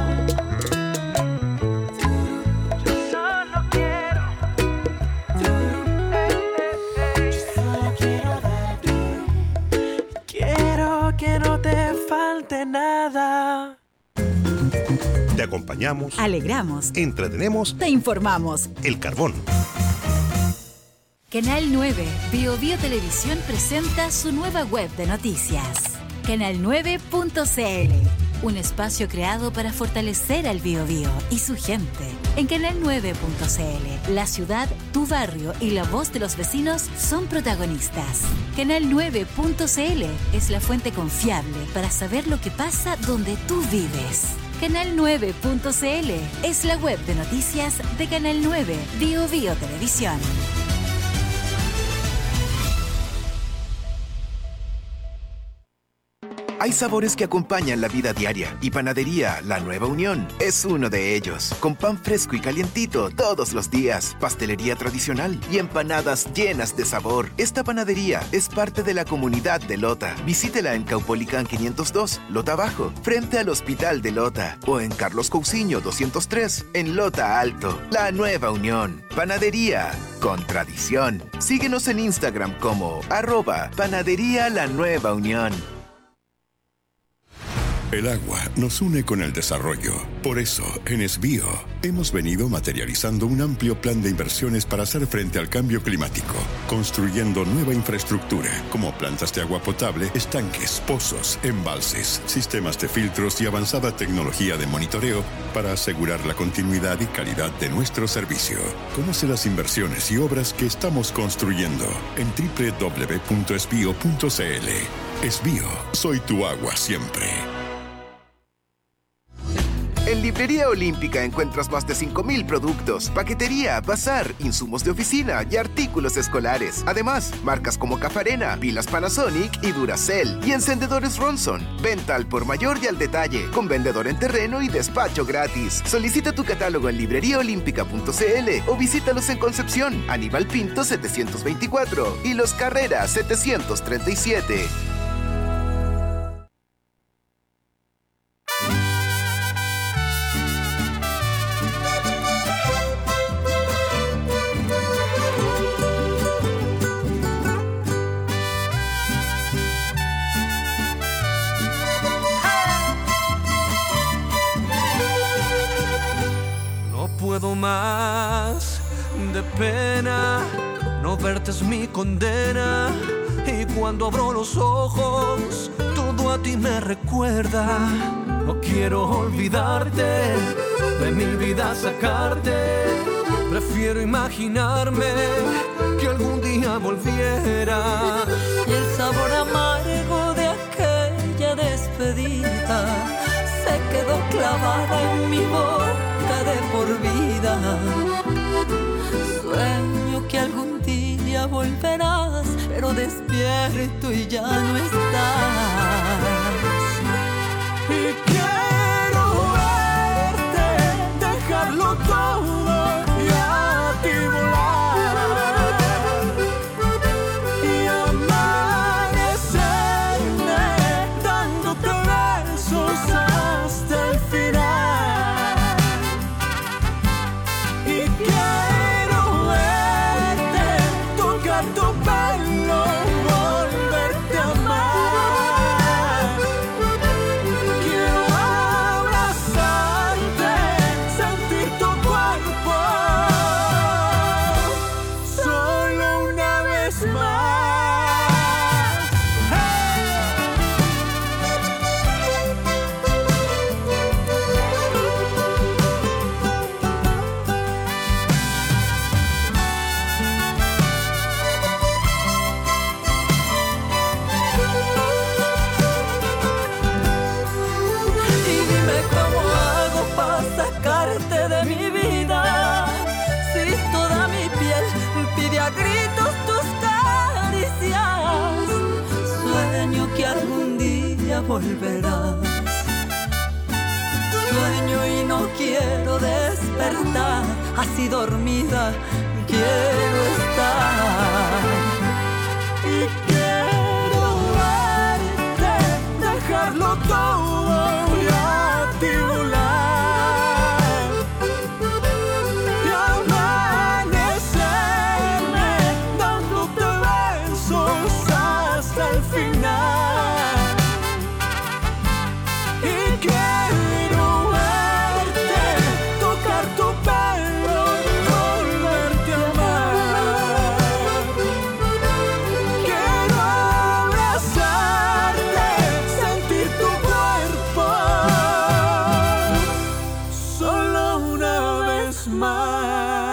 Que no te falte nada. Te acompañamos, alegramos, entretenemos, te informamos. El Carbón. Canal 9, Bio Televisión presenta su nueva web de noticias. Canal9.cl, un espacio creado para fortalecer al Biobío y su gente. En Canal9.cl, la ciudad, tu barrio y la voz de los vecinos son protagonistas. Canal9.cl es la fuente confiable para saber lo que pasa donde tú vives. Canal9.cl es la web de noticias de Canal 9, Bio Televisión. Hay sabores que acompañan la vida diaria y Panadería La Nueva Unión es uno de ellos. Con pan fresco y calientito todos los días, pastelería tradicional y empanadas llenas de sabor. Esta panadería es parte de la comunidad de Lota. Visítela en Caupolicán 502, Lota Bajo, frente al Hospital de Lota, o en Carlos Cousiño 203, en Lota Alto. La Nueva Unión, panadería con tradición. Síguenos en Instagram como @Panadería La Nueva Unión. El agua nos une con el desarrollo. Por eso, en Esbío, hemos venido materializando un amplio plan de inversiones para hacer frente al cambio climático, construyendo nueva infraestructura, como plantas de agua potable, estanques, pozos, embalses, sistemas de filtros y avanzada tecnología de monitoreo para asegurar la continuidad y calidad de nuestro servicio. Conoce las inversiones y obras que estamos construyendo en www.esbio.cl. Esbío, soy tu agua siempre. En Librería Olímpica encuentras más de 5,000 productos, paquetería, bazar, insumos de oficina y artículos escolares. Además, marcas como Cafarena, pilas Panasonic y Duracell y encendedores Ronson. Venta al por mayor y al detalle, con vendedor en terreno y despacho gratis. Solicita tu catálogo en libreriaolímpica.cl o visítalos en Concepción, Aníbal Pinto 724 y Los Carreras 737. Puedo más de pena, no verte es mi condena. Y cuando abro los ojos, todo a ti me recuerda. No quiero olvidarte, de mi vida sacarte. Prefiero imaginarme que algún día volviera. Y el sabor amargo de aquella despedida se quedó clavada en mi boca de por vida. Sueño que algún día volverás, pero despierto y ya no estás. Y quiero verte, dejarlo todo y a ti volar. Y amanecerme dándote besos hasta el final. Y quiero verte, tocar tu pelo, volverte a amar. volverás. Sueño y no quiero despertar, así dormida quiero estar. Y quiero verte, dejarlo todo y a ti volar. Y amanecerme dándote besos hasta el final. Y quiero verte, tocar tu pelo, volverte a amar. Quiero abrazarte, sentir tu cuerpo, solo una vez más.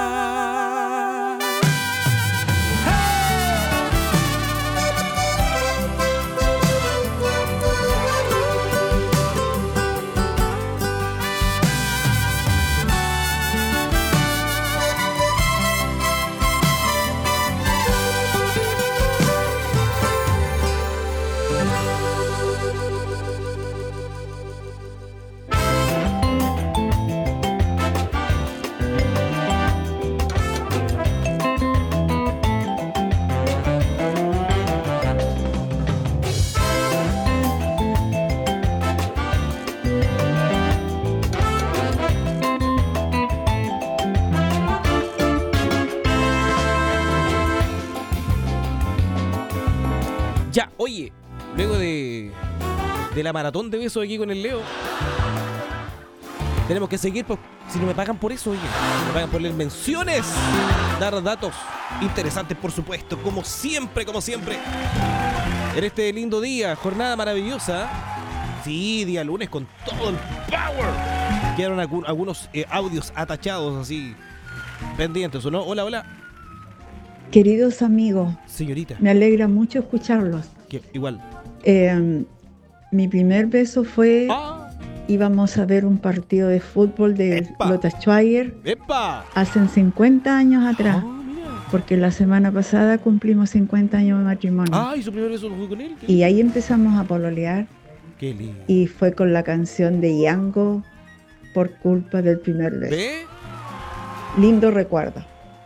Ya, oye, luego de la maratón de besos aquí con el Leo, tenemos que seguir, pues, si no me pagan por eso, oye, me pagan por leer menciones, dar datos interesantes, por supuesto, como siempre, en este lindo día, jornada maravillosa. Sí, día lunes con todo el power. Quedaron algunos audios atachados así, pendientes, ¿o no? Hola, hola. Queridos amigos, señorita, me alegra mucho escucharlos. Igual. Mi primer beso fue, íbamos a ver un partido de fútbol de Lota Schwager hace 50 años atrás, porque la semana pasada cumplimos 50 años de matrimonio. ¿Y su primer beso fue con él? Y ahí empezamos a pololear. Qué lindo. Y fue con la canción de Yango, Por culpa del primer beso. ¿Ve? Lindo recuerdo.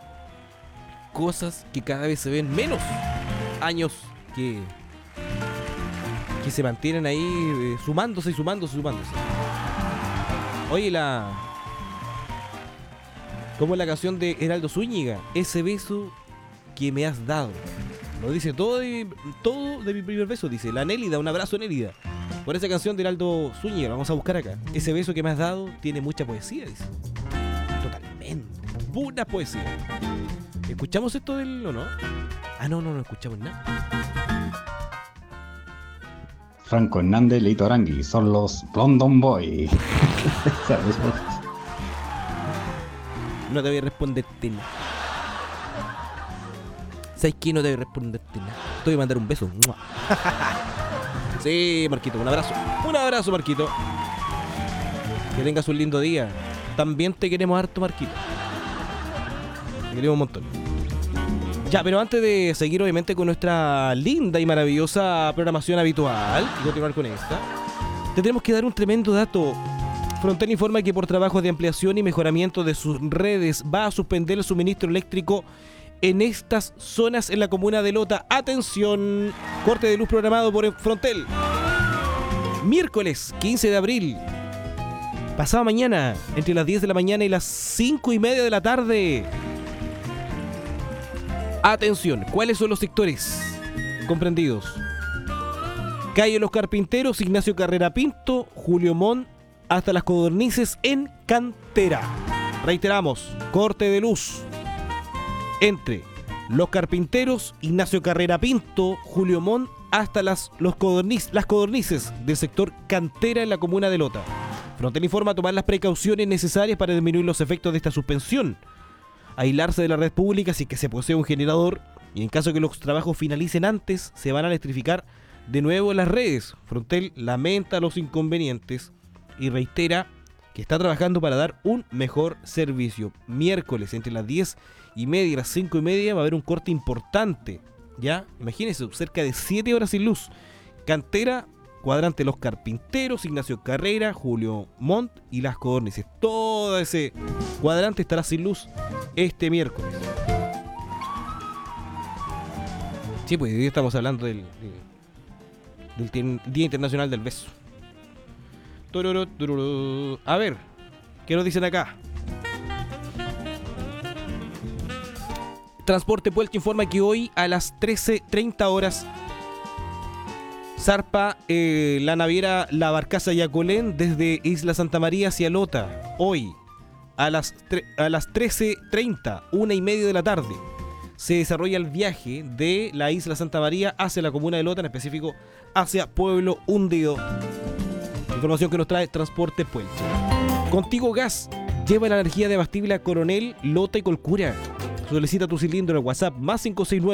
Cosas que cada vez se ven menos. Años que se mantienen ahí sumándose. Oye, como la canción de Heraldo Zúñiga, ese beso que me has dado. Lo dice todo de mi primer beso, dice la Nélida, un abrazo Nélida. Por esa canción de Heraldo Zúñiga, vamos a buscar acá. Ese beso que me has dado tiene mucha poesía, dice. Totalmente. Pura poesía. ¿Escuchamos esto del o no? No escuchamos nada. Franco Hernández y Leito Arangui son los London Boys. No te voy a responderte nada. ¿Sabes qué? No te voy a responderte nada. Te voy a mandar un beso. Sí, Marquito, un abrazo. Un abrazo, Marquito. Que tengas un lindo día. También te queremos harto, Marquito. Te queremos un montón. Ya, pero antes de seguir obviamente con nuestra linda y maravillosa programación habitual y continuar con esta, te tenemos que dar un tremendo dato. Frontel informa que por trabajos de ampliación y mejoramiento de sus redes va a suspender el suministro eléctrico en estas zonas en la comuna de Lota. Atención, corte de luz programado por Frontel. Miércoles 15 de abril, pasado mañana, entre las 10 de la mañana y las 5:30 de la tarde. Atención, ¿cuáles son los sectores comprendidos? Calle Los Carpinteros, Ignacio Carrera Pinto, Julio Montt, hasta Las Codornices en Cantera. Reiteramos, corte de luz entre Los Carpinteros, Ignacio Carrera Pinto, Julio Montt, hasta las Codornices del sector Cantera en la comuna de Lota. Frontel informa tomar las precauciones necesarias para disminuir los efectos de esta suspensión. Aislarse de la red pública si es que se posee un generador, y en caso que los trabajos finalicen antes, se van a electrificar de nuevo las redes. Frontel lamenta los inconvenientes y reitera que está trabajando para dar un mejor servicio. Miércoles entre las 10:30 y las 5:30 va a haber un corte importante. ¿Ya? Imagínense, cerca de 7 horas sin luz. Cantera Cuadrante Los Carpinteros, Ignacio Carrera, Julio Montt y Las Codornices. Todo ese cuadrante estará sin luz este miércoles. Sí, pues hoy estamos hablando del Día Internacional del Beso. Tururú, tururú. A ver, ¿qué nos dicen acá? Transporte Puelche informa que hoy a las 13:30 horas zarpa la naviera La Barcaza Yacolén desde Isla Santa María hacia Lota. Hoy a las 13:30, 1:30 de la tarde, se desarrolla el viaje de la Isla Santa María hacia la comuna de Lota, en específico hacia Pueblo Hundido. Información que nos trae Transporte Puelche. Contigo Gas, lleva la energía de abastible a Coronel, Lota y Colcura. Solicita tu cilindro en WhatsApp más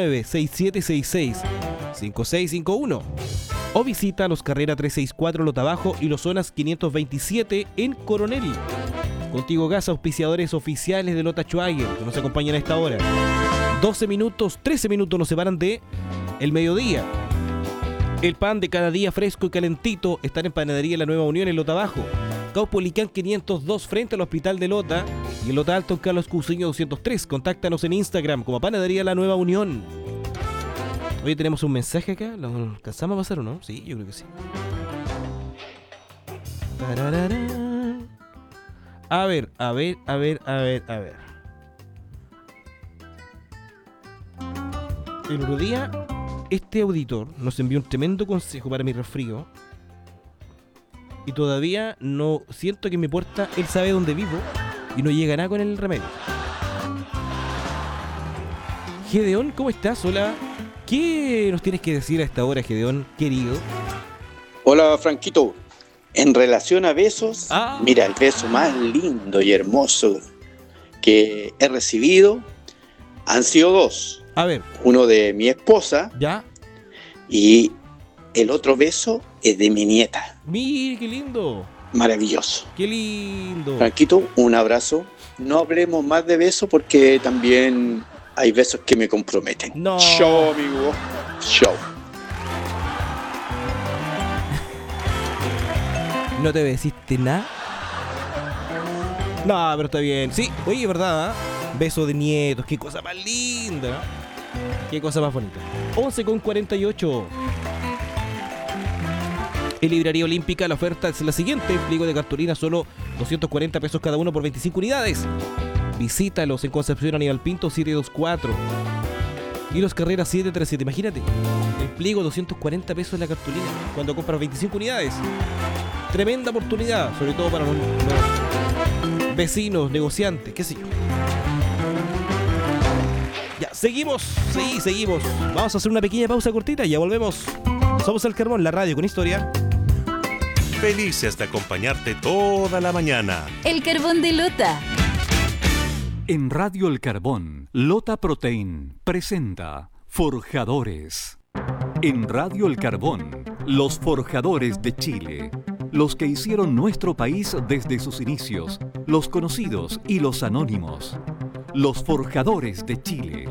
569-6766-5651 o visita los Carrera 364 Lota Bajo y los Zonas 527 en Coronel. Contigo Gas, auspiciadores oficiales de Lota Schwager, que nos acompañan a esta hora. 13 minutos nos separan de el mediodía. El pan de cada día fresco y calentito está en Panadería La Nueva Unión en Lota Bajo. Caupolicán 502 frente al Hospital de Lota y en Lota Alto en Carlos Cusiño 203. Contáctanos en Instagram como Panadería La Nueva Unión. Hoy tenemos un mensaje acá. ¿Lo alcanzamos a pasar o no? Sí, yo creo que sí. A ver. El otro día, este auditor nos envió un tremendo consejo para mi resfrío. Y todavía no siento que en mi puerta él sabe dónde vivo y no llega nada con el remedio. Gedeón, ¿cómo estás? Hola. ¿Qué nos tienes que decir a esta hora, Gedeón, querido? Hola, Franquito. En relación a besos, mira, el beso más lindo y hermoso que he recibido han sido dos. A ver. Uno de mi esposa. ¿Ya? Y el otro beso es de mi nieta. Mire, qué lindo. Maravilloso. Qué lindo. Franquito, un abrazo. No hablemos más de besos porque también hay besos que me comprometen. No. Show, amigo. Show. ¿No te besiste nada? No, pero está bien. Sí, oye, ¿verdad? Beso de nietos, qué cosa más linda, ¿no? Qué cosa más bonita. 11:48. En Librería Olímpica la oferta es la siguiente. Pliego de cartulina solo 240 pesos cada uno por 25 unidades. Visítalos en Concepción Aníbal Pinto 724. Y los Carreras 737. Imagínate, el pliego 240 pesos la cartulina cuando compras 25 unidades. Tremenda oportunidad, sobre todo para los vecinos, negociantes, qué sé yo. Ya, seguimos. Vamos a hacer una pequeña pausa cortita y ya volvemos. Somos El Carbón, la radio con historia. Felices de acompañarte toda la mañana. El Carbón de Lota. En Radio El Carbón, Lota Protein presenta Forjadores. En Radio El Carbón, los forjadores de Chile. Los que hicieron nuestro país desde sus inicios, los conocidos y los anónimos. Los forjadores de Chile.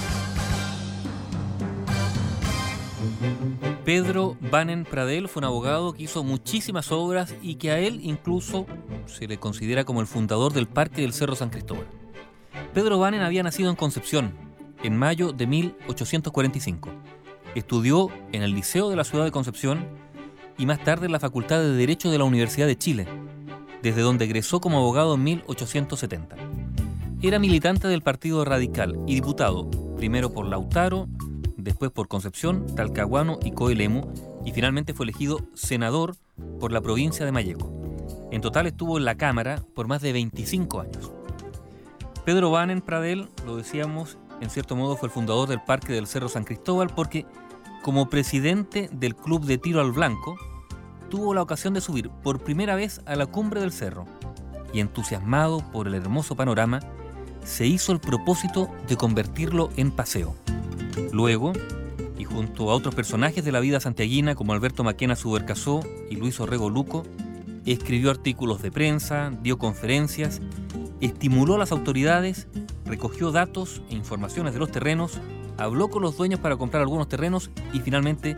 Pedro Banen Pradel fue un abogado que hizo muchísimas obras y que a él incluso se le considera como el fundador del Parque del Cerro San Cristóbal. Pedro Banen había nacido en Concepción en mayo de 1845. Estudió en el Liceo de la ciudad de Concepción y más tarde en la Facultad de Derecho de la Universidad de Chile, desde donde egresó como abogado en 1870. Era militante del Partido Radical y diputado, primero por Lautaro, después por Concepción, Talcahuano y Coelemu, y finalmente fue elegido senador por la provincia de Malleco. En total estuvo en la Cámara por más de 25 años. Pedro Banen Pradel, lo decíamos, en cierto modo fue el fundador del Parque del Cerro San Cristóbal porque, como presidente del Club de Tiro al Blanco, tuvo la ocasión de subir por primera vez a la cumbre del cerro y, entusiasmado por el hermoso panorama, se hizo el propósito de convertirlo en paseo. Luego, y junto a otros personajes de la vida santiaguina como Alberto Maquena Subercasó y Luis Orrego Luco, escribió artículos de prensa, dio conferencias, estimuló a las autoridades, recogió datos e informaciones de los terrenos, habló con los dueños para comprar algunos terrenos y finalmente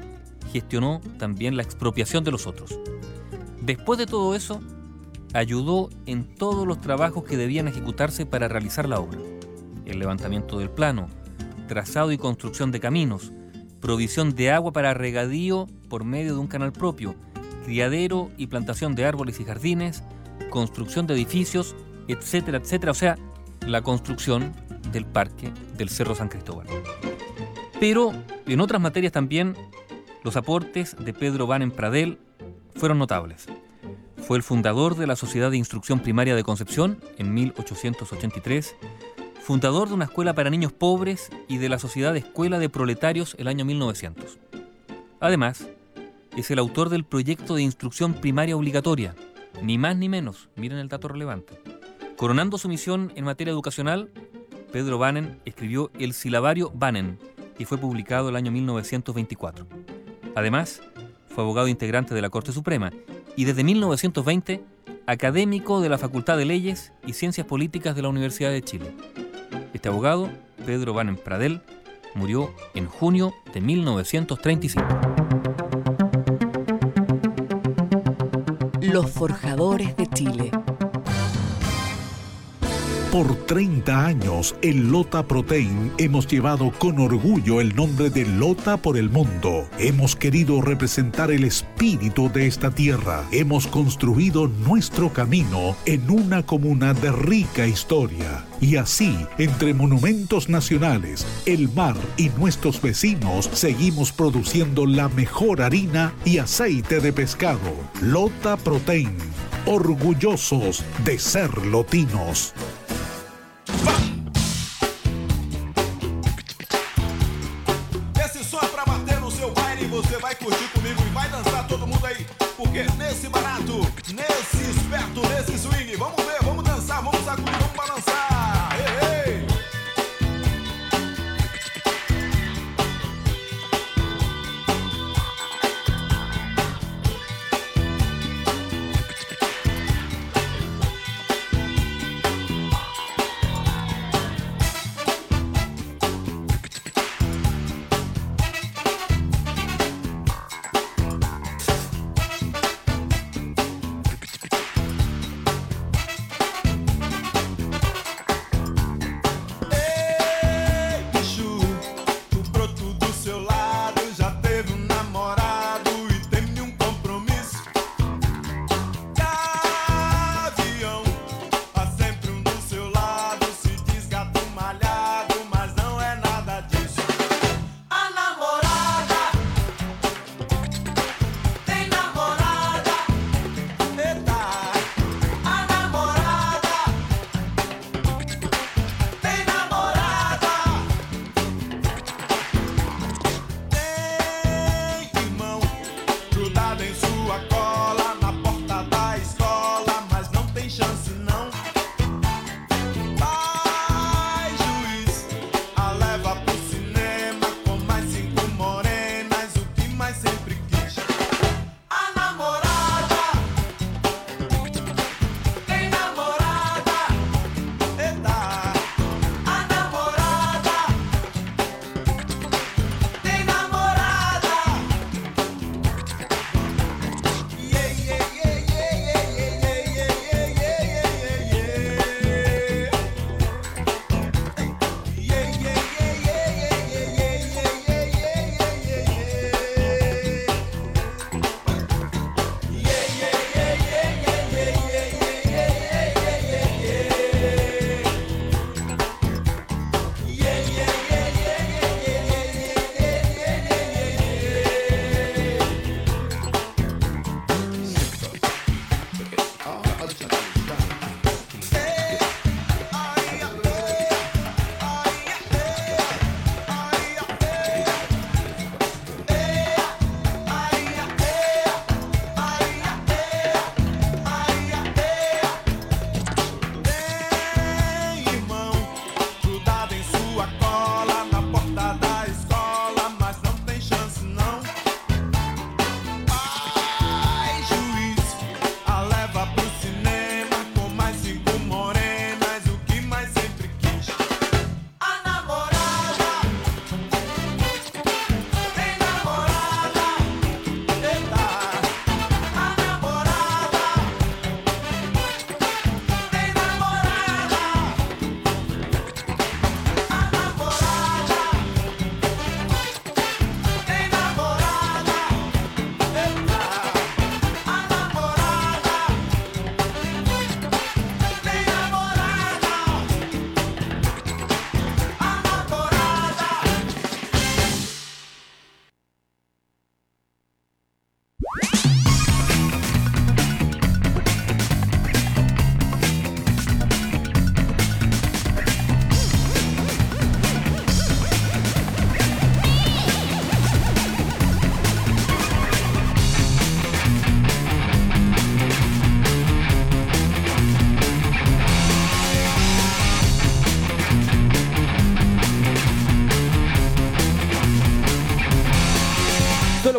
gestionó también la expropiación de los otros. Después de todo eso, ayudó en todos los trabajos que debían ejecutarse para realizar la obra. El levantamiento del plano, trazado y construcción de caminos, provisión de agua para regadío por medio de un canal propio, criadero y plantación de árboles y jardines, construcción de edificios, etcétera, etcétera. O sea, la construcción del parque del Cerro San Cristóbal. Pero en otras materias también los aportes de Pedro Banen Pradel fueron notables. Fue el fundador de la Sociedad de Instrucción Primaria de Concepción en 1883, fundador de una escuela para niños pobres y de la Sociedad de Escuela de Proletarios el año 1900. Además, es el autor del proyecto de instrucción primaria obligatoria, ni más ni menos, miren el dato relevante. Coronando su misión en materia educacional, Pedro Banen escribió el Silabario Banen y fue publicado el año 1924. Además, fue abogado integrante de la Corte Suprema y desde 1920 académico de la Facultad de Leyes y Ciencias Políticas de la Universidad de Chile. Este abogado, Pedro Banen Pradel, murió en junio de 1935. Los Forjadores de Chile. Por 30 años, en Lota Protein hemos llevado con orgullo el nombre de Lota por el mundo. Hemos querido representar el espíritu de esta tierra. Hemos construido nuestro camino en una comuna de rica historia. Y así, entre monumentos nacionales, el mar y nuestros vecinos, seguimos produciendo la mejor harina y aceite de pescado. Lota Protein, orgullosos de ser lotinos. Esse som é pra bater no seu baile, você vai curtir comigo e vai dançar todo mundo aí, porque nesse barato, nesse esperto, nesse swing, vamos ver, vamos dançar, vamos sacudir, vamos balançar. Ei, ei.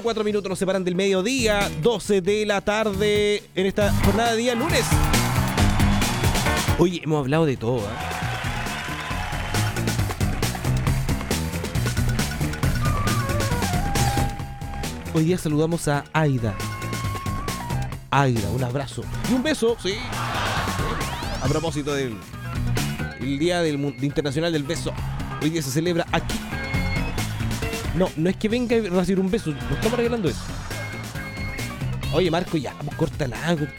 4 minutos nos separan del mediodía, 12 de la tarde en esta jornada de día lunes. Oye, hemos hablado de todo, Hoy día saludamos a Aida. Aida, un abrazo y un beso, sí. A propósito del Día Internacional del Beso. Hoy día se celebra aquí. No es que venga a recibir un beso, no estamos regalando eso. Oye, Marco, ya, pues córtala.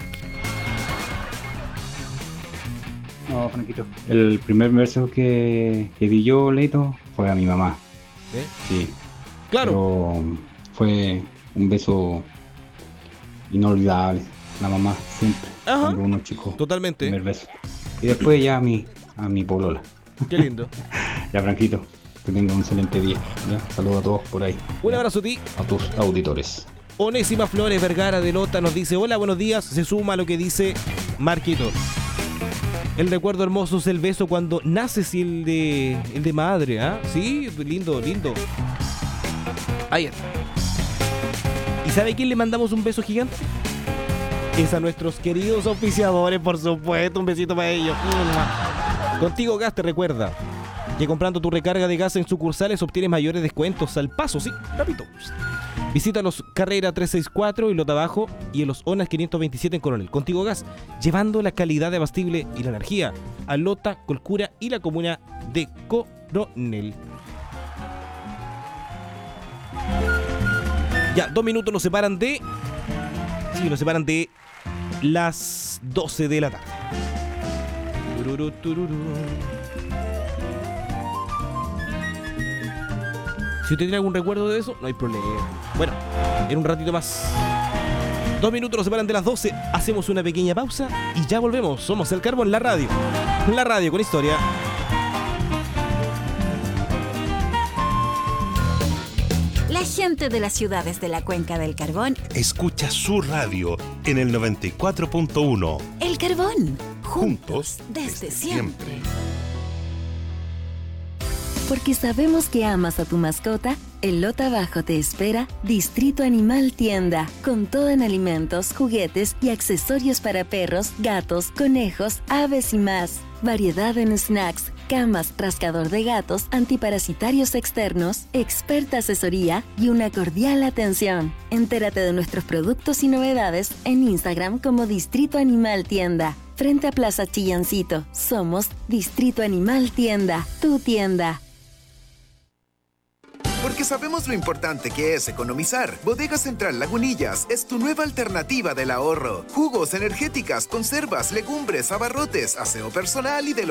No, Franquito. El primer beso que di yo, Leito, fue a mi mamá. Sí. Claro. Pero fue un beso inolvidable. La mamá, siempre. Ajá. Cuando uno chico. Totalmente. Primer beso. Y después ya a mi polola. Qué lindo. Ya, Franquito, que tenga un excelente día. ¿Ya? Saludos a todos por ahí. Un abrazo a ti. A tus auditores. Onésima Flores Vergara de Lota nos dice: hola, buenos días. Se suma a lo que dice Marquito. El recuerdo hermoso es el beso cuando naces y el de madre, ¿ah? Sí, lindo. Ahí está. ¿Y sabe a quién le mandamos un beso gigante? Es a nuestros queridos auspiciadores, por supuesto. Un besito para ellos. Contigo Gas te recuerda que comprando tu recarga de gas en sucursales obtienes mayores descuentos al paso, sí, rápido. Visita los Carrera 364 y Lota Abajo y en los Onas 527 en Coronel. Contigo Gas, llevando la calidad de abastible y la energía a Lota, Colcura y la comuna de Coronel. Ya, 2 minutos nos separan de las 12 de la tarde. Si usted tiene algún recuerdo de eso, no hay problema. Bueno, en un ratito más. 2 minutos nos separan de las 12. Hacemos una pequeña pausa y ya volvemos. Somos El Carbón, la radio. La radio con historia. La gente de las ciudades de la Cuenca del Carbón escucha su radio en el 94.1. El Carbón, juntos desde siempre. Porque sabemos que amas a tu mascota, en Lota Abajo te espera Distrito Animal Tienda, con todo en alimentos, juguetes y accesorios para perros, gatos, conejos, aves y más. Variedad en snacks, camas, rascador de gatos, antiparasitarios externos, experta asesoría y una cordial atención. Entérate de nuestros productos y novedades en Instagram como Distrito Animal Tienda. Frente a Plaza Chillancito, somos Distrito Animal Tienda, tu tienda. Porque sabemos lo importante que es economizar. Bodega Central Lagunillas es tu nueva alternativa del ahorro. Jugos, energéticas, conservas, legumbres, abarrotes, aseo personal y de